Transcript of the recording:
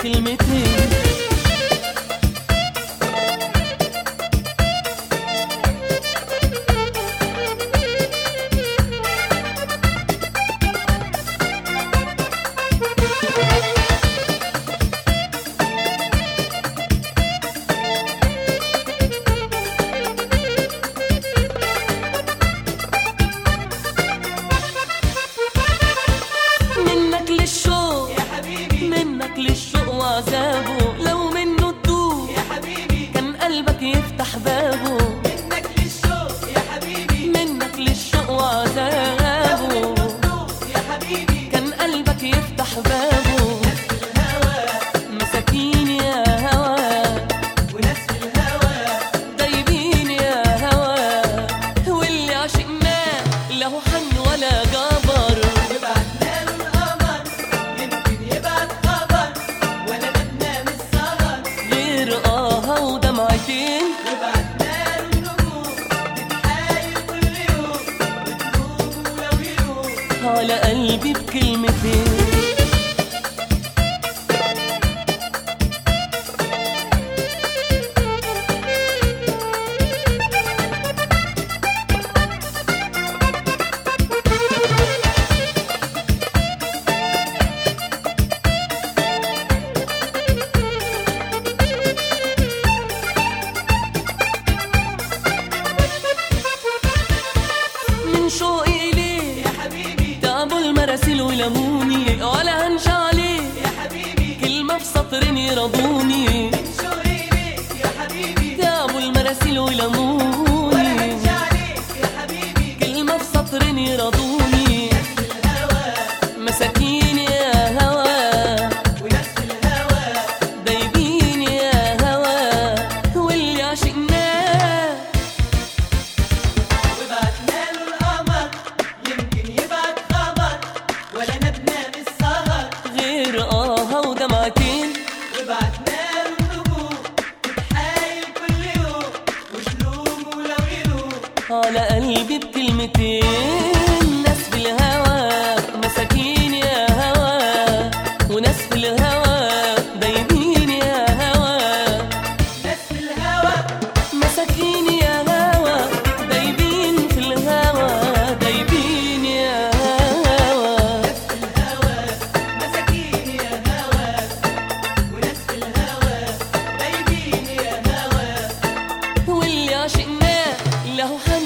بكلمتين. منك للشوق وعذابه، لو منه تدوب يا حبيبي كان قلبك يفتح بابه. منك للشوق يا حبيبي، منك للشوق وعذابه، لو منه تدوب يا حبيبي كان قلبك يفتح بابه. ناس في الهوى مساكين يا هوى، وناس في الهوى دايبين يا هوى، واللي عشقناه له حن ولا جبر. وبعتنا له القمر يمكن يبعت خبر، ولا نبنا من السهر غير ودمعتين. وبعتنا له النجوم تتحايل كل يوم وتدوب ولو يروح على قلبي بكلمتين. من شوقي إليه يا حبيبي تعبوا المراسيل ولموني، ولا هنشا عليه يا حبيبي كلمة في سطرين يرضوني. شوقي ليك يا حبيبي تعبوا المراسيل ولا ولموني، هنشا عليك يا حبيبي كلمة في سطرين يرضوني. في الهوى مساكين يا هوى، وناس في الهوى دايبين يا هوى، واللي عشقناه وبعتنا له القمر يمكن يبعت خبر، ولا نبنا من السهر غير ودمعتين. وبعتنا له النجوم تتحايل كل يوم وتلوم ولو يروح على قلبي بكلمتين. ناس في الهوى مساكين يا هوى، وناس في الهوى دايبين يا هوى. ناس في الهوى مساكين يا هوى، دايبين في الهوى، دايبين يا هوى. ناس في الهوى مساكين يا هوى، وناس في الهوى دايبين يا هوى واللي عشقناه له حن